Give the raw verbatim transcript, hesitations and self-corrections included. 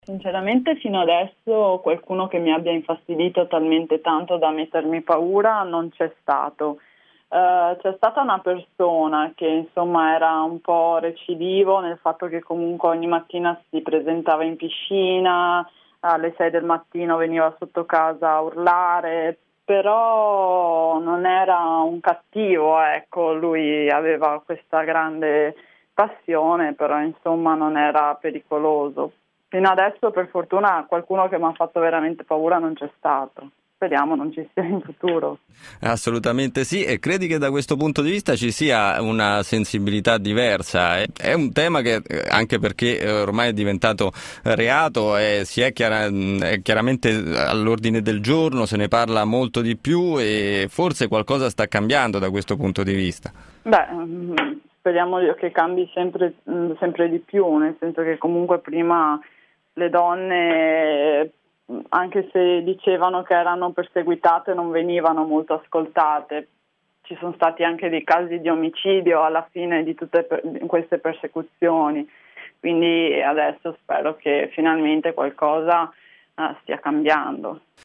Sinceramente fino adesso qualcuno che mi abbia infastidito talmente tanto da mettermi paura non c'è stato. Eh, c'è stata una persona che insomma era un po' recidivo nel fatto che comunque ogni mattina si presentava in piscina, alle sei del mattino veniva sotto casa a urlare, però non era un cattivo, ecco, lui aveva questa grande passione, però insomma non era pericoloso. Fino adesso per fortuna qualcuno che mi ha fatto veramente paura non c'è stato. Speriamo non ci sia in futuro. Assolutamente sì, e credi che da questo punto di vista ci sia una sensibilità diversa? È, è un tema che, eh, anche perché eh, ormai è diventato reato e si è, chiara, è chiaramente all'ordine del giorno, se ne parla molto di più e forse qualcosa sta cambiando da questo punto di vista. Beh, mm, speriamo che cambi sempre, mm, sempre di più, nel senso che comunque prima le donne, anche se dicevano che erano perseguitate, non venivano molto ascoltate. Ci sono stati anche dei casi di omicidio alla fine di tutte per- queste persecuzioni, quindi adesso spero che finalmente qualcosa eh, stia cambiando.